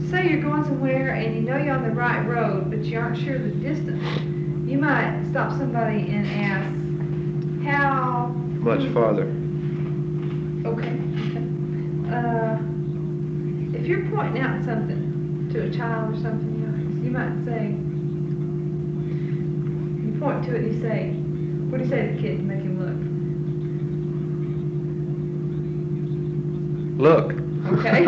say you're going somewhere and you know you're on the right road, but you aren't sure the distance, you might stop somebody and ask, how much farther? Okay. If you're pointing out something to a child or something, you might say, you point to it and you say, what do you say to the kid to make him look? Look. Okay.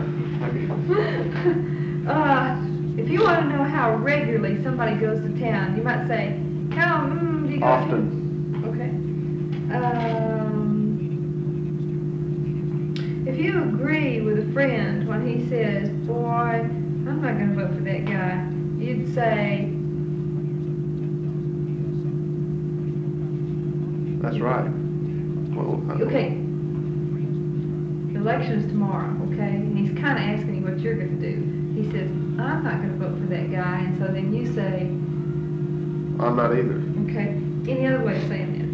If you want to know how regularly somebody goes to town, you might say, how do you go Often. Okay. If you agree with a friend when he says, boy, I'm not going to vote for that guy, you'd say, That's right. Well, okay, the election is tomorrow, okay? And he's kind of asking you what you're going to do. He says, I'm not going to vote for that guy, and so then you say, I'm not either. okay. Any other way of saying that?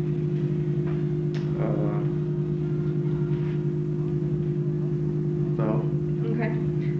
No. Okay.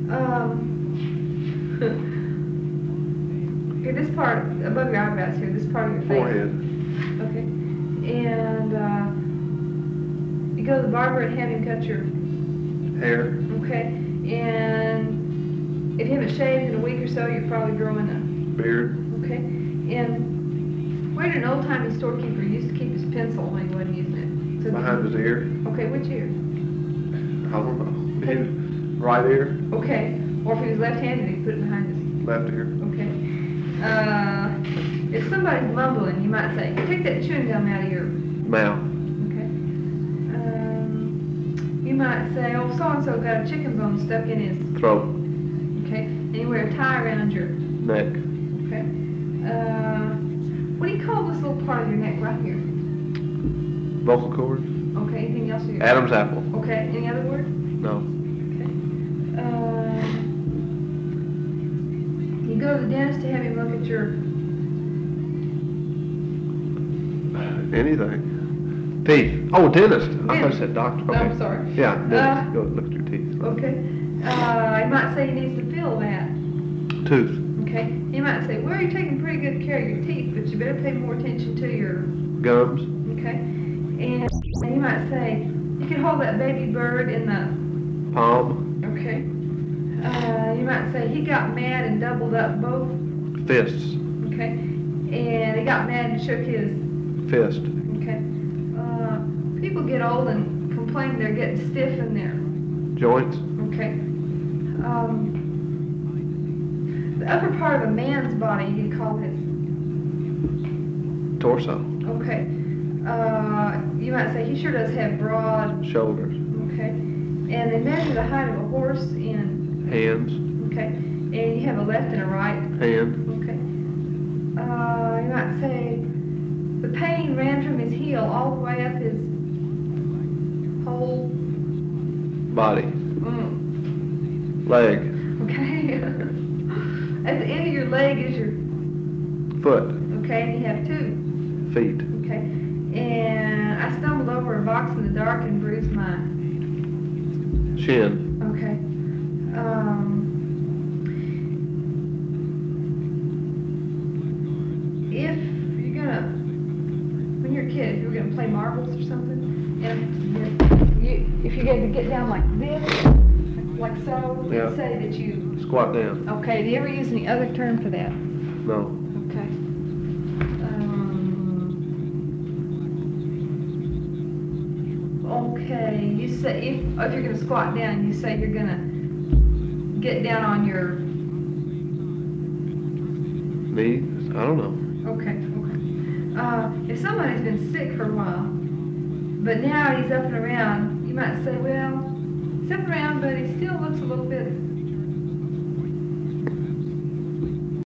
Here, this part, above your eyebrows here, this part of your face. Forehead. Okay. And you go to the barber and have him cut your Hair. okay. And if you haven't shaved in a week or so, you're probably growing a Beard. okay. And where did an old-timey storekeeper used to keep his pencil when he wasn't using it? So Behind his ear. okay, which ear? I don't know. Right ear. Okay. Or if he was left-handed, he'd put it behind his Left ear. okay. If somebody's mumbling, you might say, take that chewing gum out of your Mouth. okay. You might say, oh, so-and-so got a chicken bone stuck in his Throat. okay. And you wear a tie around your Neck. okay. What do you call this little part of your neck right here? Vocal cords. Okay. Anything else? Adam's apple. Okay. Any other word? No. Okay. You go to the dentist to have him look at your Anything. Teeth. Oh, dentist. I thought you said doctor. No, Okay. I'm sorry. Yeah, dentist. Go look at your teeth. Okay. You might say he needs to feel that. Tooth. Okay. You might say, well, you're taking pretty good care of your teeth, but you better pay more attention to your Gums. okay. And you might say, you can hold that baby bird in the Palm. okay. You might say he got mad and doubled up both. Fists. Okay. And he got mad and shook his Fist. okay. People get old and complain they're getting stiff in their Joints. okay. The upper part of a man's body you call his Torso. okay. You might say he sure does have broad Shoulders. okay. And they measure the height of a horse in Hands. okay. And you have a left and a right Hand. okay. You might say the pain ran from his heel all the way up his whole Body. Leg. okay. At the end of your leg is your Foot. okay, and you have two Feet. okay. And I stumbled over a box in the dark and bruised my Shin. okay. If you're gonna, when you're a kid, if you were gonna play marbles or something, and if you're going to get down like this, like so, Yeah. say that you. Squat down. Okay. Do you ever use any other term for that? No. Okay. Okay. You say if you're going to squat down, you say you're going to get down on your Knees. I don't know. okay. If somebody's been sick for a while, but now he's up and around, you might say, well, he's up and around, but he still looks a little bit